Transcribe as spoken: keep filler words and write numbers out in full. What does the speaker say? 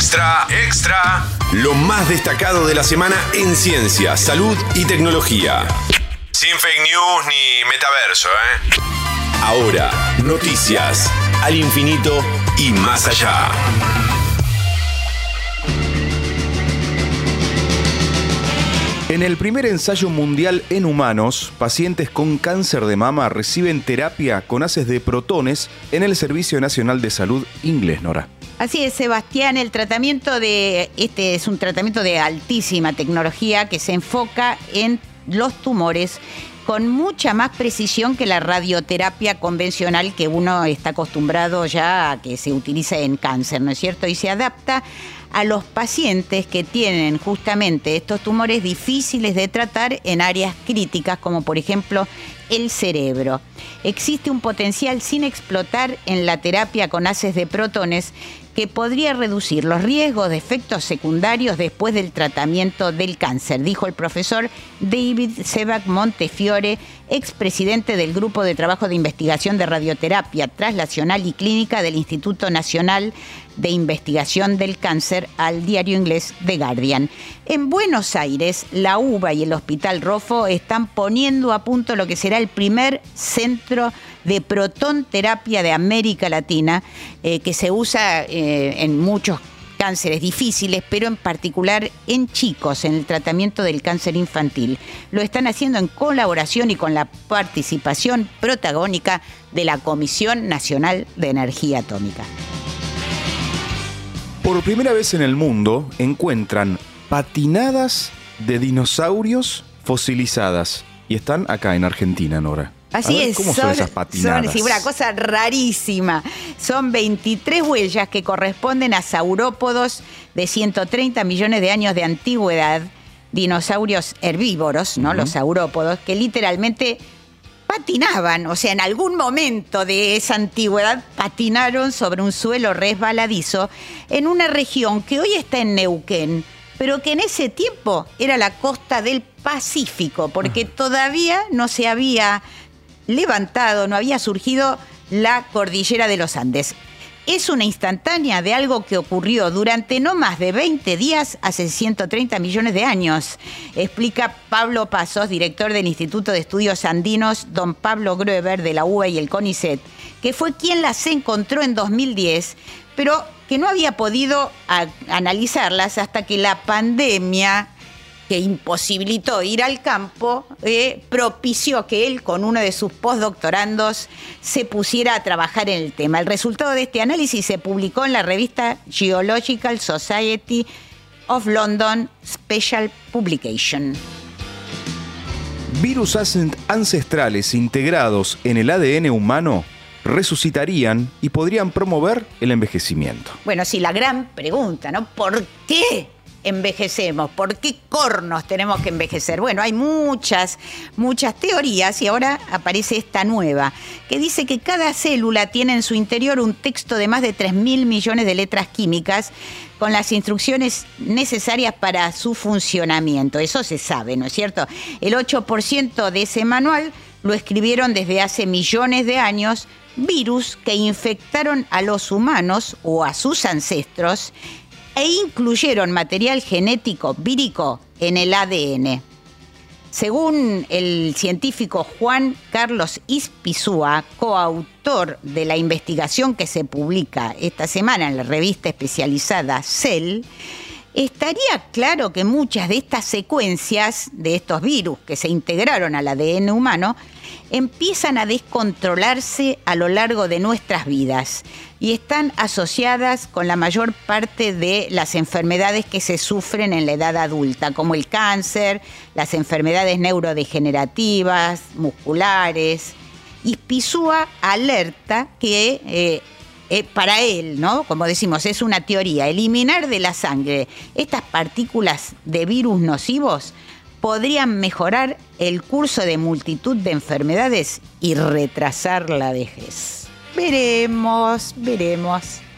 Extra, extra. Lo más destacado de la semana en ciencia, salud y tecnología. Sin fake news ni metaverso, ¿eh? Ahora, noticias al infinito y más allá. En el primer ensayo mundial en humanos, pacientes con cáncer de mama reciben terapia con haces de protones en el Servicio Nacional de Salud inglés, Nora. Así es, Sebastián, el tratamiento de este es un tratamiento de altísima tecnología que se enfoca en los tumores con mucha más precisión que la radioterapia convencional que uno está acostumbrado ya a que se utilice en cáncer, ¿no es cierto? Y se adapta a los pacientes que tienen justamente estos tumores difíciles de tratar en áreas críticas, como por ejemplo el cerebro. Existe un potencial sin explotar en la terapia con haces de protones que podría reducir los riesgos de efectos secundarios después del tratamiento del cáncer, dijo el profesor David Sebag Montefiore, expresidente del Grupo de Trabajo de Investigación de Radioterapia Translacional y Clínica del Instituto Nacional de Investigación del Cáncer, al diario inglés The Guardian. En Buenos Aires, la UBA y el Hospital Rofo están poniendo a punto lo que será el primer centro de protonterapia de América Latina, eh, que se usa eh, en muchos cánceres difíciles, pero en particular en chicos, en el tratamiento del cáncer infantil. Lo están haciendo en colaboración y con la participación protagónica de la Comisión Nacional de Energía Atómica. Por primera vez en el mundo encuentran patinadas de dinosaurios fosilizadas y están acá en Argentina, Nora. Así ver, es, ¿cómo son, son esas patinadas? Son sí, una cosa rarísima. Son veintitrés huellas que corresponden a saurópodos de ciento treinta millones de años de antigüedad, dinosaurios herbívoros, ¿no? Uh-huh. Los saurópodos, que literalmente patinaban, o sea, en algún momento de esa antigüedad patinaron sobre un suelo resbaladizo en una región que hoy está en Neuquén, pero que en ese tiempo era la costa del Pacífico, porque uh-huh. todavía no se había levantado, no había surgido la cordillera de los Andes. Es una instantánea de algo que ocurrió durante no más de veinte días hace ciento treinta millones de años, explica Pablo Pasos, director del Instituto de Estudios Andinos Don Pablo Grueber de la U B A y el CONICET, que fue quien las encontró en dos mil diez, pero que no había podido a- analizarlas hasta que la pandemia, que imposibilitó ir al campo, eh, propició que él, con uno de sus postdoctorandos, se pusiera a trabajar en el tema. El resultado de este análisis se publicó en la revista Geological Society of London Special Publication. Virus ancestrales integrados en el A D N humano resucitarían y podrían promover el envejecimiento. Bueno, sí, la gran pregunta, ¿no? ¿Por qué envejecemos? ¿Por qué cornos tenemos que envejecer? Bueno, hay muchas, muchas teorías y ahora aparece esta nueva, que dice que cada célula tiene en su interior un texto de más de tres mil millones de letras químicas con las instrucciones necesarias para su funcionamiento. Eso se sabe, ¿no es cierto? El ocho por ciento de ese manual lo escribieron desde hace millones de años virus que infectaron a los humanos o a sus ancestros e incluyeron material genético vírico en el A D N. Según el científico Juan Carlos Ispizúa, coautor de la investigación que se publica esta semana en la revista especializada Cell, estaría claro que muchas de estas secuencias de estos virus que se integraron al A D N humano empiezan a descontrolarse a lo largo de nuestras vidas y están asociadas con la mayor parte de las enfermedades que se sufren en la edad adulta, como el cáncer, las enfermedades neurodegenerativas, musculares. Ispizúa alerta que eh, eh, para él, ¿no? Como decimos, es una teoría, eliminar de la sangre estas partículas de virus nocivos podrían mejorar el curso de multitud de enfermedades y retrasar la vejez. Veremos, veremos.